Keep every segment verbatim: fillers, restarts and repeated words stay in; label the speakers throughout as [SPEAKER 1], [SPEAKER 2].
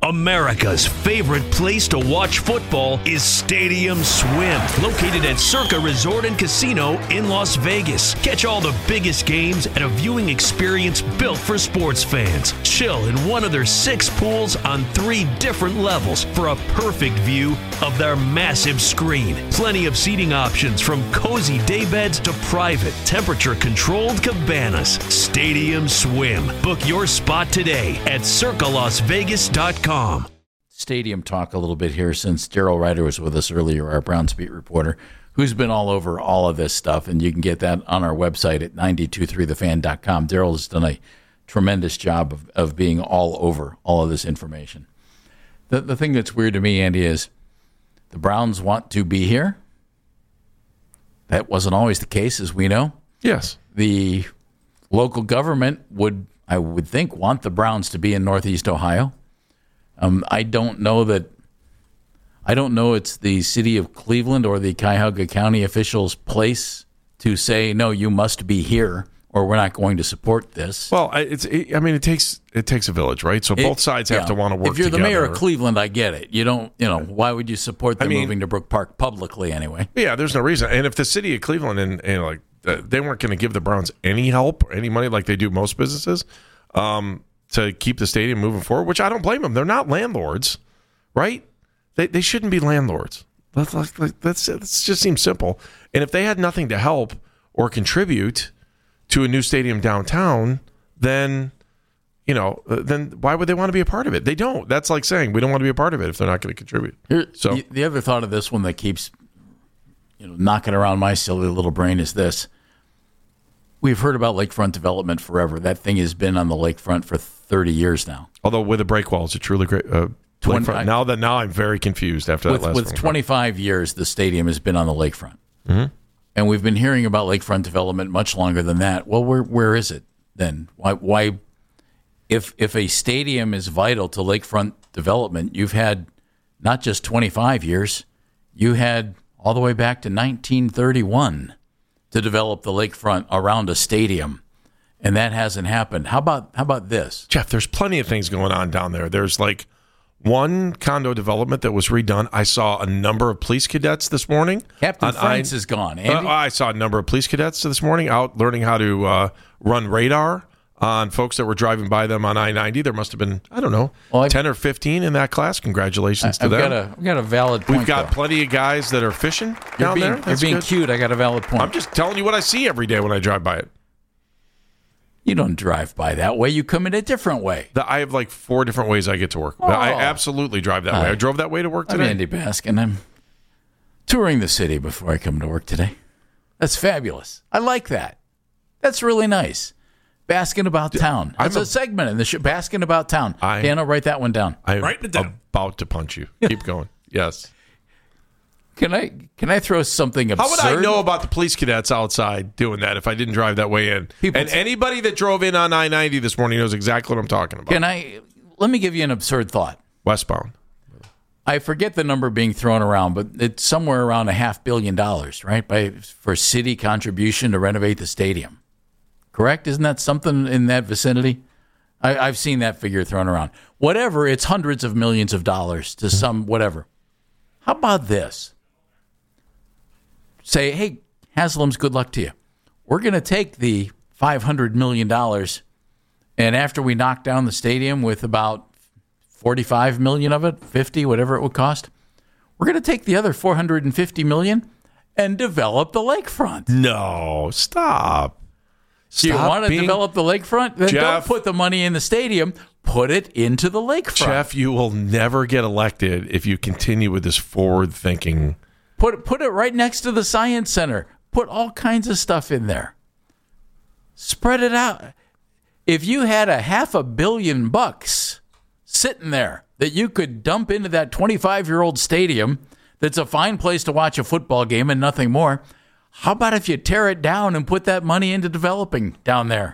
[SPEAKER 1] America's favorite place to watch football is Stadium Swim, located at Circa Resort and Casino in Las Vegas. Catch all the biggest games at a viewing experience built for sports fans. Chill in one of their six pools on three different levels for a perfect view of their massive screen. Plenty of seating options from cozy daybeds to private, temperature-controlled cabanas. Stadium Swim. Book your spot today at circa las vegas dot com.
[SPEAKER 2] Stadium talk a little bit here since Daryl Ryder was with us earlier, our Browns beat reporter, who's been all over all of this stuff, and you can get that on our website at nine two three the fan dot com. Daryl has done a tremendous job of, of being all over all of this information. The, the thing that's weird to me, Andy, is the Browns want to be here. That wasn't always the case, as we know.
[SPEAKER 3] Yes.
[SPEAKER 2] The local government would, I would think, want the Browns to be in Northeast Ohio. Um, I don't know that. I don't know it's the city of Cleveland or the Cuyahoga County officials' place to say, no, you must be here, or we're not going to support this.
[SPEAKER 3] Well, it's. It, I mean, it takes it takes a village, right? So both
[SPEAKER 2] it,
[SPEAKER 3] sides have
[SPEAKER 2] yeah.
[SPEAKER 3] to want to work together.
[SPEAKER 2] If you're the mayor of Cleveland, I get it. You don't. You know, why would you support them
[SPEAKER 3] I mean,
[SPEAKER 2] moving to Brook Park publicly anyway?
[SPEAKER 3] Yeah, there's no reason. And if the city of Cleveland and, and like uh, they weren't going to give the Browns any help, any money like they do most businesses, um, to keep the stadium moving forward, which I don't blame them. They're not landlords, right? They they shouldn't be landlords. That's like, that's that just seems simple. And if they had nothing to help or contribute to a new stadium downtown, then you know, then why would they want to be a part of it? They don't. That's like saying we don't want to be a part of it if they're not going to contribute.
[SPEAKER 2] Here,
[SPEAKER 3] so
[SPEAKER 2] the, the other thought of this one that keeps you know knocking around my silly little brain is this. We've heard about lakefront development forever. That thing has been on the lakefront for thirty years now.
[SPEAKER 3] Although with the break walls, it's truly great. Uh,
[SPEAKER 2] twenty,
[SPEAKER 3] I, now that now I'm very confused after
[SPEAKER 2] with,
[SPEAKER 3] that last
[SPEAKER 2] with
[SPEAKER 3] one.
[SPEAKER 2] twenty-five years, the stadium has been on the lakefront,
[SPEAKER 3] mm-hmm.
[SPEAKER 2] and we've been hearing about lakefront development much longer than that. Well, where where is it then? Why why if if a stadium is vital to lakefront development, you've had not just twenty-five years, you had all the way back to nineteen thirty-one. To develop the lakefront around a stadium, and that hasn't happened. How about how about this?
[SPEAKER 3] Jeff, there's plenty of things going on down there. There's like one condo development that was redone. I saw a number of police cadets this morning.
[SPEAKER 2] Captain France I, is gone, Andy.
[SPEAKER 3] Uh, I saw a number of police cadets this morning out learning how to uh, run radar on folks that were driving by them on I ninety. There must have been, I don't know, well, ten or fifteen in that class. Congratulations
[SPEAKER 2] I,
[SPEAKER 3] to
[SPEAKER 2] I've
[SPEAKER 3] them.
[SPEAKER 2] Got a, I've got a valid point.
[SPEAKER 3] We've got
[SPEAKER 2] though.
[SPEAKER 3] plenty of guys that are fishing
[SPEAKER 2] you're
[SPEAKER 3] down
[SPEAKER 2] being,
[SPEAKER 3] there.
[SPEAKER 2] You're
[SPEAKER 3] That's
[SPEAKER 2] being
[SPEAKER 3] good.
[SPEAKER 2] cute. I got a valid point.
[SPEAKER 3] I'm just telling you what I see every day when I drive by it.
[SPEAKER 2] You don't drive by that way. You come in a different way.
[SPEAKER 3] The, I have like four different ways I get to work.
[SPEAKER 2] Oh.
[SPEAKER 3] I absolutely drive that
[SPEAKER 2] Hi.
[SPEAKER 3] way. I drove that way to work today.
[SPEAKER 2] I'm Andy Baskin. I'm touring the city before I come to work today. That's fabulous. I like that. That's really nice. Basking about town. That's a, a segment in the show. Basking about town. I, Dan, I'll write that one down.
[SPEAKER 3] I'm
[SPEAKER 4] Write it down.
[SPEAKER 3] About to punch you. Keep going. Yes.
[SPEAKER 2] Can I can I throw something absurd?
[SPEAKER 3] How would I know about the police cadets outside doing that if I didn't drive that way in?
[SPEAKER 2] People
[SPEAKER 3] and
[SPEAKER 2] t-
[SPEAKER 3] anybody that drove in on I ninety this morning knows exactly what I'm talking about.
[SPEAKER 2] Can I? Let me give you an absurd thought.
[SPEAKER 3] Westbound.
[SPEAKER 2] I forget the number being thrown around, but it's somewhere around a half billion dollars, right? By for city contribution to renovate the stadium. Correct? Isn't that something in that vicinity? I, I've seen that figure thrown around. Whatever, it's hundreds of millions of dollars to some whatever. How about this? Say, hey, Haslam's, good luck to you. We're going to take the five hundred million dollars, and after we knock down the stadium with about forty-five million dollars of it, fifty, whatever it would cost, we're going to take the other four hundred fifty million dollars and develop the lakefront.
[SPEAKER 3] No, stop.
[SPEAKER 2] Do you want to
[SPEAKER 3] being...
[SPEAKER 2] develop the lakefront? Then
[SPEAKER 3] Jeff,
[SPEAKER 2] don't put the money in the stadium. Put it into the lakefront.
[SPEAKER 3] Jeff, you will never get elected if you continue with this forward-thinking.
[SPEAKER 2] Put put it right next to the Science Center. Put all kinds of stuff in there. Spread it out. If you had a half a billion bucks sitting there that you could dump into that twenty-five-year-old stadium that's a fine place to watch a football game and nothing more, how about if you tear it down and put that money into developing down there?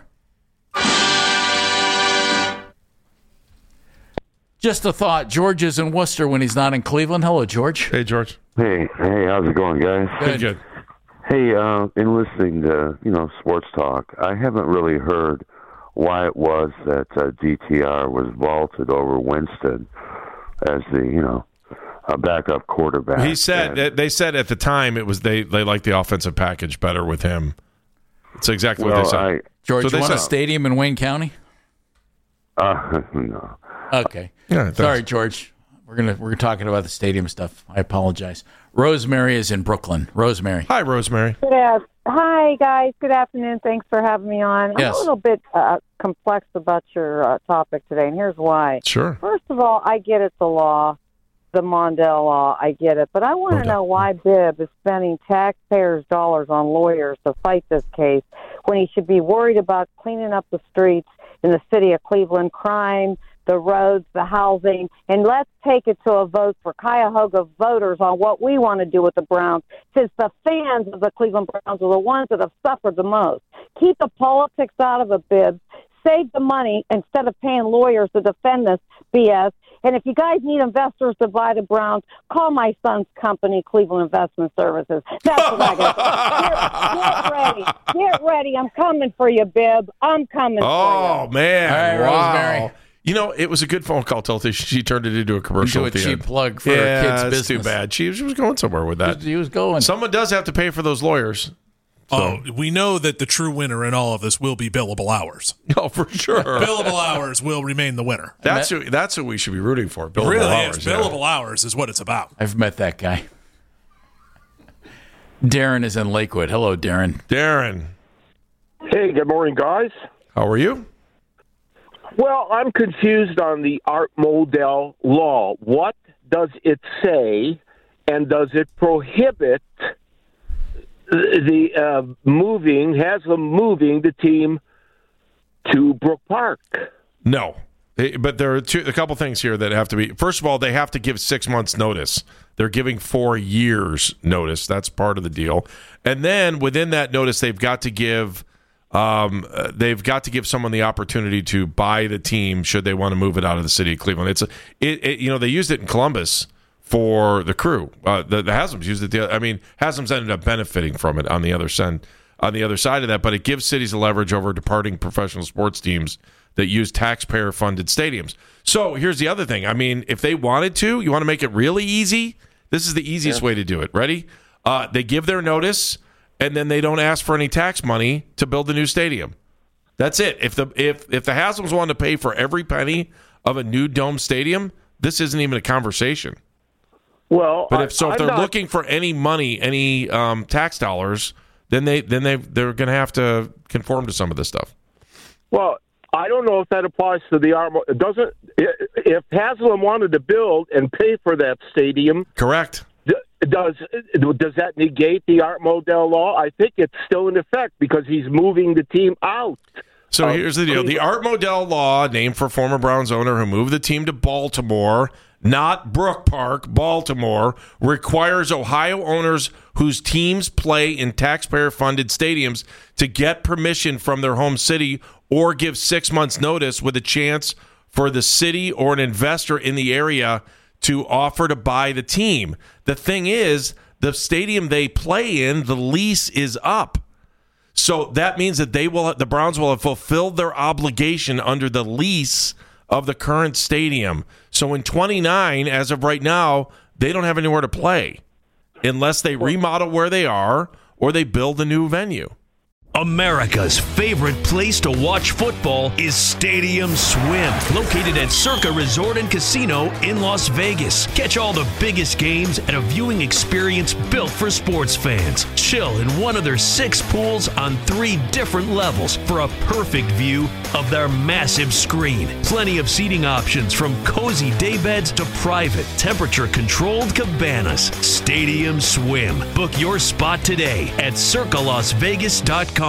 [SPEAKER 2] Just a thought. George is in Worcester when he's not in Cleveland. Hello, George.
[SPEAKER 3] Hey, George.
[SPEAKER 5] Hey, hey, how's it going, guys?
[SPEAKER 3] Good, good.
[SPEAKER 5] Hey, uh, in listening to, you know, sports talk, I haven't really heard why it was that uh, D T R was vaulted over Winston. as the you know a backup quarterback.
[SPEAKER 3] He said
[SPEAKER 5] and,
[SPEAKER 3] they said at the time it was they they liked the offensive package better with him. That's exactly
[SPEAKER 5] well,
[SPEAKER 3] what they said.
[SPEAKER 5] I,
[SPEAKER 2] George,
[SPEAKER 3] So
[SPEAKER 2] you
[SPEAKER 3] they
[SPEAKER 2] want a
[SPEAKER 3] said-
[SPEAKER 2] stadium in Wayne County?
[SPEAKER 5] uh, no.
[SPEAKER 2] Okay.
[SPEAKER 3] Yeah, thanks.
[SPEAKER 2] Sorry, George. We're gonna we're talking about the stadium stuff. I apologize. Rosemary is in Brooklyn. Rosemary.
[SPEAKER 3] Hi, Rosemary.
[SPEAKER 4] Good af- Hi, guys. Good afternoon. Thanks for having me on. I'm
[SPEAKER 2] Yes.
[SPEAKER 4] a little bit uh, complex about your uh, topic today, and here's why.
[SPEAKER 3] Sure.
[SPEAKER 4] First of all, I get it, the law, the Mondale law. I get it. But I want to
[SPEAKER 3] Mondale.
[SPEAKER 4] know why Bibb is spending taxpayers' dollars on lawyers to fight this case when he should be worried about cleaning up the streets in the city of Cleveland, crime, the roads, the housing, and let's take it to a vote for Cuyahoga voters on what we want to do with the Browns, since the fans of the Cleveland Browns are the ones that have suffered the most. Keep the politics out of it, Bibbs. Save the money instead of paying lawyers to defend this B S. And if you guys need investors to buy the Browns, call my son's company, Cleveland Investment Services. That's what I got. Get, get ready. Get ready. I'm coming for you, Bibb. I'm coming
[SPEAKER 3] Oh
[SPEAKER 4] for you.
[SPEAKER 3] man!
[SPEAKER 2] All right,
[SPEAKER 3] wow.
[SPEAKER 2] Rosemary.
[SPEAKER 3] You know, it was a good phone call till she turned it into a commercial.
[SPEAKER 2] Do a
[SPEAKER 3] at the
[SPEAKER 2] cheap
[SPEAKER 3] end.
[SPEAKER 2] plug for
[SPEAKER 3] yeah,
[SPEAKER 2] her kid's
[SPEAKER 3] it's
[SPEAKER 2] business.
[SPEAKER 3] too bad. She, she was going somewhere with that.
[SPEAKER 2] He was going.
[SPEAKER 3] Someone does have to pay for those lawyers.
[SPEAKER 6] Oh, we know that the true winner in all of this will be billable hours.
[SPEAKER 3] Oh, for sure.
[SPEAKER 6] Billable hours will remain the winner.
[SPEAKER 3] That's who. That's who we should be rooting for. Billable
[SPEAKER 6] It really
[SPEAKER 3] hours.
[SPEAKER 6] is.
[SPEAKER 3] yeah.
[SPEAKER 6] Billable hours is what it's about.
[SPEAKER 2] I've met that guy. Darren is in Lakewood. Hello, Darren.
[SPEAKER 3] Darren,
[SPEAKER 7] Hey, good morning, guys.
[SPEAKER 3] how are you?
[SPEAKER 7] Well, I'm confused on the Art Modell law. What does it say, and does it prohibit the uh, moving, Haslam moving the team to Brook Park?
[SPEAKER 3] No. They- But there are two, a couple things here that have to be. First of all, they have to give six months notice. They're giving four years notice. That's part of the deal. And then within that notice, they've got to give um, uh, they've got to give someone the opportunity to buy the team should they want to move it out of the city of Cleveland. It's a, it, it you know they used it in Columbus for the crew. Uh, the the Haslams used it. The, I mean, Haslams ended up benefiting from it on the other side on the other side of that. But it gives cities a leverage over departing professional sports teams that use taxpayer-funded stadiums. So here's the other thing. I mean, if they wanted to, you want to make it really easy, this is the easiest way to do it. Ready? Uh, they give their notice, and then they don't ask for any tax money to build the new stadium. That's it. If the if if the Haslams wanted to pay for every penny of a new dome stadium, this isn't even a conversation.
[SPEAKER 7] Well,
[SPEAKER 3] But if so, if
[SPEAKER 7] I'm
[SPEAKER 3] they're
[SPEAKER 7] not-
[SPEAKER 3] looking for any money, any um, tax dollars, then they then they they're going to have to conform to some of this stuff.
[SPEAKER 7] Well, I don't know if that applies to the Art. Mo- It doesn't. If Haslam wanted to build and pay for that stadium,
[SPEAKER 3] Correct.
[SPEAKER 7] d- does does that negate the Art Modell law? I think it's still in effect because he's moving the team out.
[SPEAKER 3] So
[SPEAKER 7] Uh,
[SPEAKER 3] here's the deal. The Art Modell law, named for former Browns owner who moved the team to Baltimore, not Brook Park, Baltimore, requires Ohio owners whose teams play in taxpayer-funded stadiums to get permission from their home city or give six months' notice with a chance for the city or an investor in the area to offer to buy the team. The thing is, the stadium they play in, the lease is up. So that means that they will, the Browns will have fulfilled their obligation under the lease of the current stadium. So in twenty-nine, as of right now, they don't have anywhere to play unless they remodel where they are or they build a new venue.
[SPEAKER 1] America's favorite place to watch football is Stadium Swim, located at Circa Resort and Casino in Las Vegas. Catch all the biggest games at a viewing experience built for sports fans. Chill in one of their six pools on three different levels for a perfect view of their massive screen. Plenty of seating options from cozy daybeds to private, temperature-controlled cabanas. Stadium Swim. Book your spot today at circa las vegas dot com.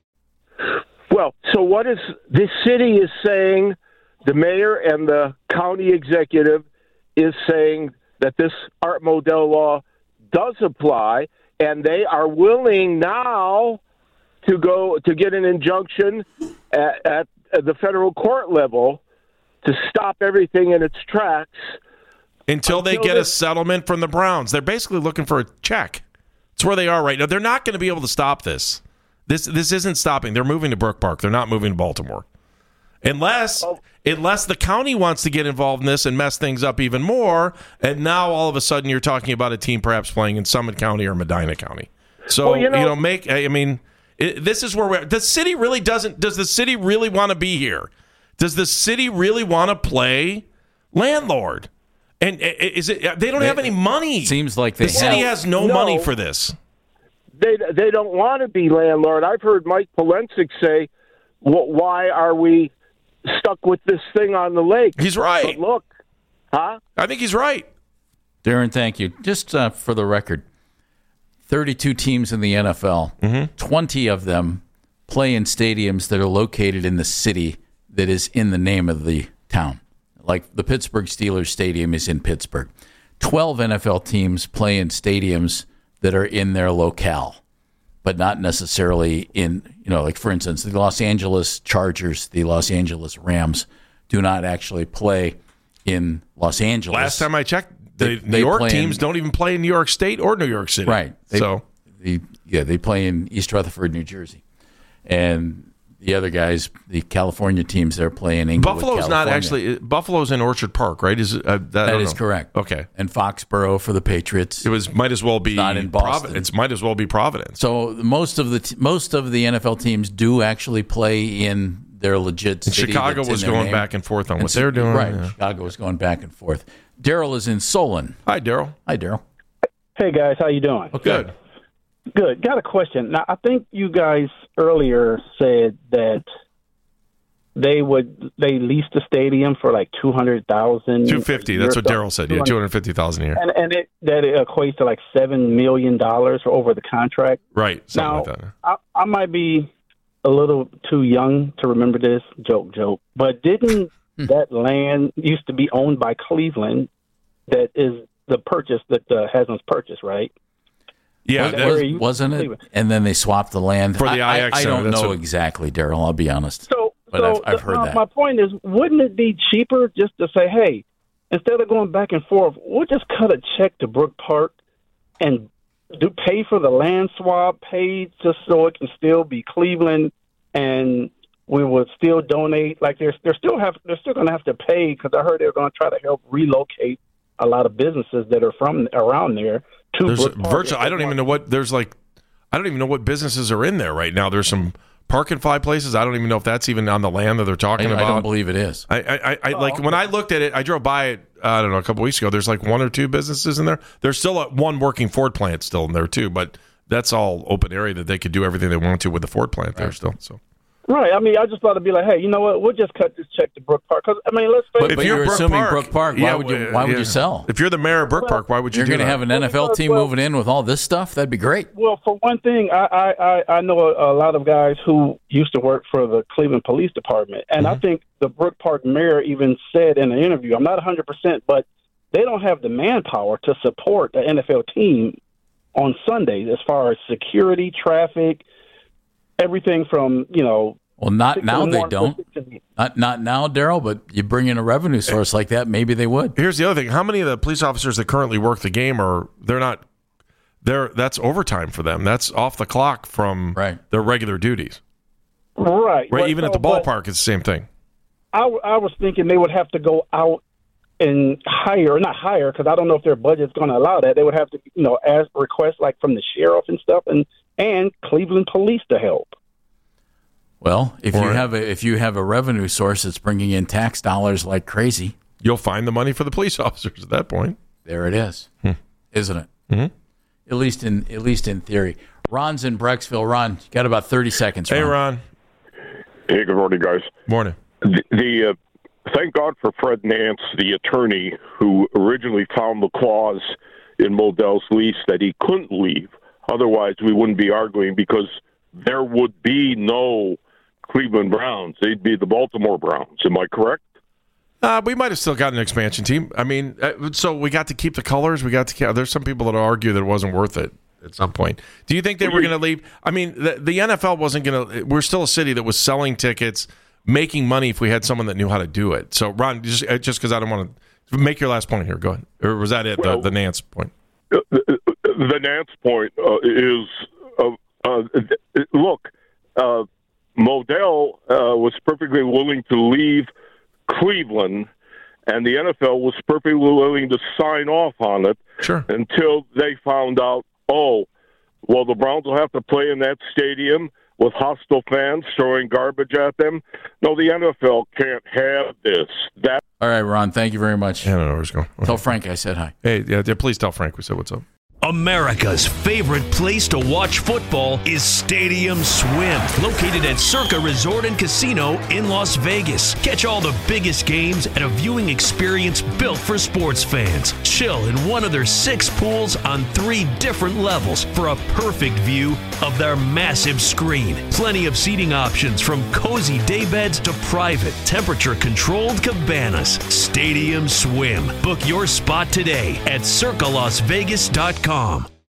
[SPEAKER 7] Well, so what is this city is saying? The mayor and the county executive is saying that this Art Modell law does apply, and they are willing now to go to get an injunction at, at the federal court level to stop everything in its tracks
[SPEAKER 3] Until they
[SPEAKER 7] Until
[SPEAKER 3] get a
[SPEAKER 7] this-
[SPEAKER 3] settlement from the Browns. They're basically looking for a check. It's where they are right now. They're not going to be able to stop this. This this isn't stopping. They're moving to Brook Park. They're not moving to Baltimore. Unless unless the county wants to get involved in this and mess things up even more, and now all of a sudden you're talking about a team perhaps playing in Summit County or Medina County. So,
[SPEAKER 7] Well, you know-
[SPEAKER 3] you know, make I mean, it, this is where we're the city really doesn't does the city really want to be here? Does the city really want to play landlord? And uh, is it they don't have any money.
[SPEAKER 2] Seems like they
[SPEAKER 3] the city
[SPEAKER 2] have.
[SPEAKER 3] has no,
[SPEAKER 7] No.
[SPEAKER 3] money for this.
[SPEAKER 7] They they don't want to be landlord. I've heard Mike Polensik say, "Wh- "Why are we stuck with this thing on the lake?"
[SPEAKER 3] He's right.
[SPEAKER 7] But look, huh?
[SPEAKER 3] I think he's right.
[SPEAKER 2] Darren, thank you. Just uh, for the record, thirty-two teams in the N F L.
[SPEAKER 3] Mm-hmm.
[SPEAKER 2] twenty of them play in stadiums that are located in the city that is in the name of the town. Like the Pittsburgh Steelers Stadium is in Pittsburgh. twelve N F L teams play in stadiums that are in their locale, but not necessarily in, you know, like for instance, the Los Angeles Chargers, the Los Angeles Rams do not actually play in Los Angeles.
[SPEAKER 3] Last time I checked, the
[SPEAKER 2] They-
[SPEAKER 3] New
[SPEAKER 2] they
[SPEAKER 3] York
[SPEAKER 2] play
[SPEAKER 3] teams
[SPEAKER 2] in-
[SPEAKER 3] don't even play in New York State or New York City.
[SPEAKER 2] Right. They,
[SPEAKER 3] so
[SPEAKER 2] the, yeah, they play in East Rutherford, New Jersey. And the other guys, the California teams, they're playing in Inglewood,
[SPEAKER 3] Buffalo's not
[SPEAKER 2] California.
[SPEAKER 3] actually Buffalo's in Orchard Park, right? Is it, uh, that, I
[SPEAKER 2] That
[SPEAKER 3] don't
[SPEAKER 2] is
[SPEAKER 3] know.
[SPEAKER 2] correct.
[SPEAKER 3] Okay.
[SPEAKER 2] And Foxborough for the Patriots.
[SPEAKER 3] It was might as well be
[SPEAKER 2] not in Boston.
[SPEAKER 3] Provi- It's might as well be Providence.
[SPEAKER 2] So most of the t- most of the N F L teams do actually play in their legit
[SPEAKER 3] And
[SPEAKER 2] city.
[SPEAKER 3] Chicago
[SPEAKER 2] that's in
[SPEAKER 3] was
[SPEAKER 2] their
[SPEAKER 3] going
[SPEAKER 2] name.
[SPEAKER 3] back and forth on
[SPEAKER 2] And
[SPEAKER 3] what
[SPEAKER 2] so-
[SPEAKER 3] they're doing.
[SPEAKER 2] Right.
[SPEAKER 3] Yeah.
[SPEAKER 2] Chicago was going back and forth. Daryl is in Solon.
[SPEAKER 3] Hi, Daryl.
[SPEAKER 2] Hi, Daryl.
[SPEAKER 8] Hey guys, how you doing?
[SPEAKER 2] Okay.
[SPEAKER 3] Good.
[SPEAKER 8] Good. Got a question. Now, I think you guys earlier said that they would they lease the stadium for like two hundred thousand.
[SPEAKER 3] Two fifty. That's what Daryl said. Yeah, two hundred fifty thousand a year.
[SPEAKER 8] And and it that it equates to like seven million dollars over the contract.
[SPEAKER 3] Right. Something
[SPEAKER 8] Now,
[SPEAKER 3] like that.
[SPEAKER 8] I, I might be a little too young to remember this. Joke, joke. But didn't that land used to be owned by Cleveland? That is the purchase that the Haslam's purchased, right?
[SPEAKER 3] Yeah.
[SPEAKER 2] Was-
[SPEAKER 3] that-
[SPEAKER 8] where you-
[SPEAKER 2] wasn't it? And then they swapped the land
[SPEAKER 3] For the
[SPEAKER 2] I,
[SPEAKER 3] I X
[SPEAKER 2] I, I
[SPEAKER 3] Center,
[SPEAKER 2] don't
[SPEAKER 3] that's
[SPEAKER 2] know
[SPEAKER 3] what-
[SPEAKER 2] exactly, Daryl. I'll be honest.
[SPEAKER 8] So,
[SPEAKER 2] But
[SPEAKER 8] so
[SPEAKER 2] I've- I've heard
[SPEAKER 8] my,
[SPEAKER 2] that.
[SPEAKER 8] my point is, wouldn't it be cheaper just to say, hey, instead of going back and forth, we'll just cut a check to Brook Park and do pay for the land swap, pay just so it can still be Cleveland, and we would still donate. Like they're they're still have they're still going to have to pay because I heard they're going to try to help relocate a lot of businesses that are from around there to
[SPEAKER 3] There's
[SPEAKER 8] Brook Park.
[SPEAKER 3] virtual. I don't even know what there's like. I don't even know what businesses are in there right now. There's some park and fly places. I don't even know if that's even on the land that they're
[SPEAKER 2] I,
[SPEAKER 3] talking
[SPEAKER 2] I
[SPEAKER 3] about.
[SPEAKER 2] don't believe it is.
[SPEAKER 3] I, I, I like when I looked at it. I drove by it. I don't know a couple weeks ago. There's like one or two businesses in there. There's still a, one working Ford plant still in there too, but that's all open area that they could do everything they want to with the Ford plant there still. So
[SPEAKER 8] Right. I mean, I just thought it'd be like, hey, you know what? We'll just cut this check to Brook Park. Because I mean, let's face
[SPEAKER 2] But,
[SPEAKER 8] it.
[SPEAKER 2] but
[SPEAKER 3] you're
[SPEAKER 2] you're
[SPEAKER 3] Brook
[SPEAKER 2] assuming
[SPEAKER 3] Park,
[SPEAKER 2] Brook Park. Why
[SPEAKER 3] yeah,
[SPEAKER 2] would you?
[SPEAKER 3] well,
[SPEAKER 2] Why would
[SPEAKER 3] yeah.
[SPEAKER 2] you sell?
[SPEAKER 3] if you're the mayor of Brook Park, why would you
[SPEAKER 2] You're
[SPEAKER 3] do
[SPEAKER 2] going to
[SPEAKER 3] that?
[SPEAKER 2] have an N F L team
[SPEAKER 8] Well-
[SPEAKER 2] moving in with all this stuff? That'd be great.
[SPEAKER 8] Well, for one thing, I I, I, I know a, a lot of guys who used to work for the Cleveland Police Department, and I think the Brook Park mayor even said in an interview, I'm not one hundred percent, but they don't have the manpower to support the N F L team on Sundays as far as security, traffic, everything from, you know.
[SPEAKER 2] Well, not
[SPEAKER 8] six in
[SPEAKER 2] now
[SPEAKER 8] the
[SPEAKER 2] they
[SPEAKER 8] morning to
[SPEAKER 2] don't.
[SPEAKER 8] six in the-
[SPEAKER 2] Not not now, Daryl. But you bring in a revenue source like that, maybe they would.
[SPEAKER 3] Here's the other thing: how many of the police officers that currently work the game are they're not? They're that's overtime for them. That's off the clock from
[SPEAKER 2] Right.
[SPEAKER 3] their regular duties.
[SPEAKER 8] Right.
[SPEAKER 3] Right.
[SPEAKER 8] But
[SPEAKER 3] Even at
[SPEAKER 8] so-
[SPEAKER 3] the
[SPEAKER 8] but
[SPEAKER 3] ballpark, it's the same thing.
[SPEAKER 8] I, I was thinking they would have to go out and hire, not hire, because I don't know if their budget's going to allow that. They would have to, you know, ask requests like from the sheriff and stuff, and and Cleveland Police to help.
[SPEAKER 2] Well, if you
[SPEAKER 3] Or-
[SPEAKER 2] have a if you have a revenue source that's bringing in tax dollars like crazy,
[SPEAKER 3] You'll find the money for the police officers at that point.
[SPEAKER 2] there it is, isn't it?
[SPEAKER 3] Mm-hmm.
[SPEAKER 2] At least in at least in theory. Ron's in Brecksville. Ron, you got about thirty seconds.
[SPEAKER 3] Hey, Ron.
[SPEAKER 9] Hey, good morning, guys.
[SPEAKER 3] Morning.
[SPEAKER 9] The, the uh, thank God for Fred Nance, the attorney who originally found the clause in Modell's lease that he couldn't leave. Otherwise, we wouldn't be arguing because there would be no Cleveland Browns. They'd be the Baltimore Browns. Am I correct?
[SPEAKER 3] Uh, we might have still got an expansion team. I mean, uh, so we got to keep the colors. We got to. There's some people that argue that it wasn't worth it at some point. Do you think they were going to leave? I mean, the, the N F L wasn't going to. We're still a city that was selling tickets, making money if we had someone that knew how to do it. So, Ron, just uh, just because I don't want to make your last point here. Go ahead. Or was that it?
[SPEAKER 9] Well,
[SPEAKER 3] the, the Nance point.
[SPEAKER 9] Uh, the, the Nance point uh, is, uh, uh, look, uh, Modell uh, was perfectly willing to leave Cleveland, and the N F L was perfectly willing to sign off on it
[SPEAKER 3] sure.
[SPEAKER 9] until they found out, oh, well, the Browns will have to play in that stadium with hostile fans throwing garbage at them. No, the N F L can't have this. That.
[SPEAKER 2] All right, Ron, thank you very much.
[SPEAKER 3] I don't know where it's going.
[SPEAKER 2] Tell Frank I said hi.
[SPEAKER 3] Hey, yeah, yeah, please tell Frank we said what's up.
[SPEAKER 1] America's favorite place to watch football is Stadium Swim, located at Circa Resort and Casino in Las Vegas. Catch all the biggest games at a viewing experience built for sports fans. Chill in one of their six pools on three different levels for a perfect view of their massive screen. Plenty of seating options from cozy daybeds to private, temperature-controlled cabanas. Stadium Swim. Book your spot today at circa las vegas dot com.